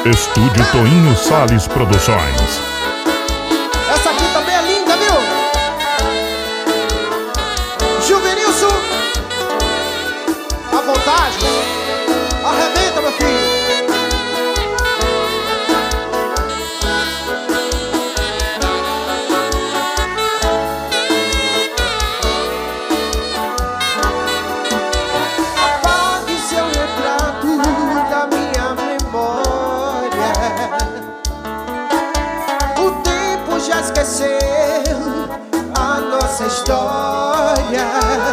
Estúdio Toinho Salles Produções. Essa aqui também é linda, viu? Juvenilson, à vontade. Arrebenta, meu filho. Apague seu retrato da minha memória. O tempo já esqueceu a nossa história.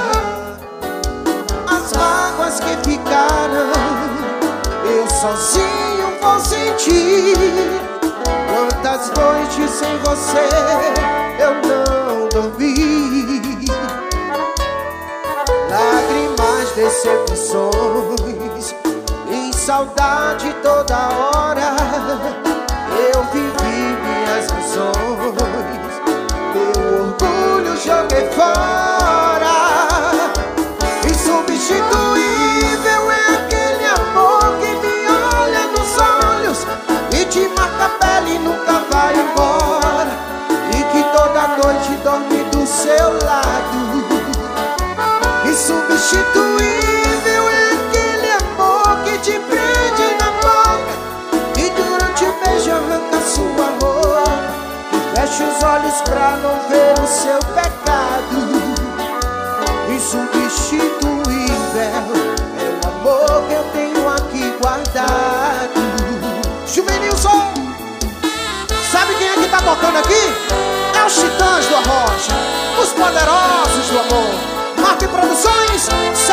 As mágoas que ficaram, eu sozinho vou sentir. Quantas noites sem você eu não dormi. Lágrimas, decepções e saudade toda hora. Eu vivi minhas ilusões, meu orgulho joguei fora. Insubstituível é aquele amor que me olha nos olhos e te marca a pele e nunca vai embora, e que toda noite dorme do seu lado. Insubstituível é aquele amor que te prende na boca e durante o beijo arranca sua roupa e fecha os olhos pra não ver o seu pecado. Insubstituível é o amor que eu tenho aqui guardado. Juvenilson, sabe quem é que tá tocando aqui? É os Titãs do Arrocha, os poderosos do amor. Marque Produções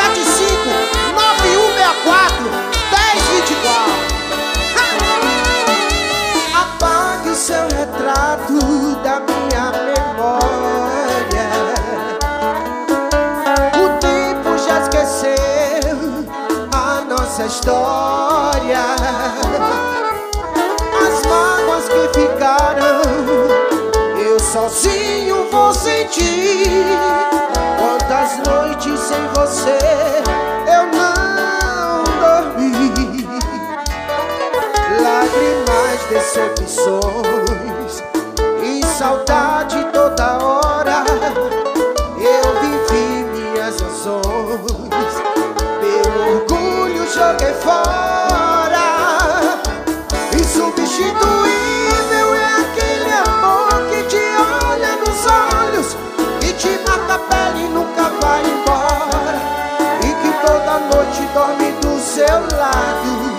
759164 1024. Apague o seu retrato da minha memória. O tempo já esqueceu a nossa história. As mágoas que ficaram, eu sozinho vou sentir. Quantas noites sem você eu não dormi. Lágrimas, decepções e saudade toda hora. Eu vivi minhas ilusões, meu orgulho joguei fora. Insubstituível é aquele amor que te olha nos olhos e te marca a pele e nunca vai embora, e que toda noite dorme do seu lado.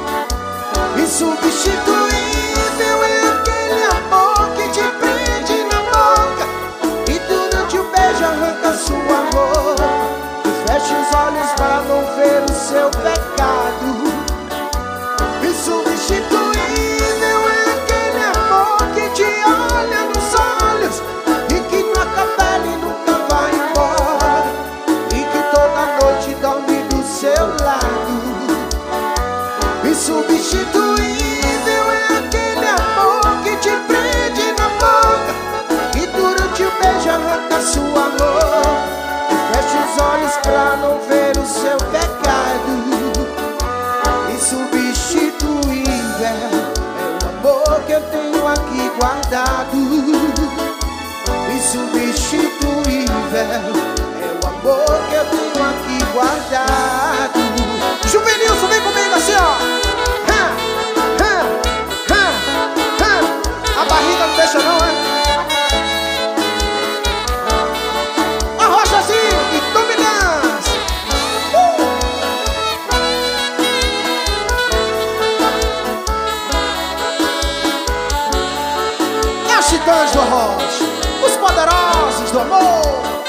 Insubstituível é aquele amor que te prende na boca e durante o beijo arranca sua roupa e fecha os olhos para não ver o seu pecado. Insubstituível é aquele amor que te olha nos olhos e que marca a pele e nunca vai embora, e que toda noite dorme do seu lado. Insubstituível é aquele amor que te prende na boca e durante o beijo arranca sua roupa e fecha os olhos pra não ver o seu pecado. Insubstituível é o amor que eu tenho aqui guardado. Insubstituível é o amor que eu tenho aqui guardado. Juvenilson, vem comigo assim, ó. A barriga não deixa não, é? Arrocha assim e dominância. É os Titãs do Arrocha, os poderosos do amor.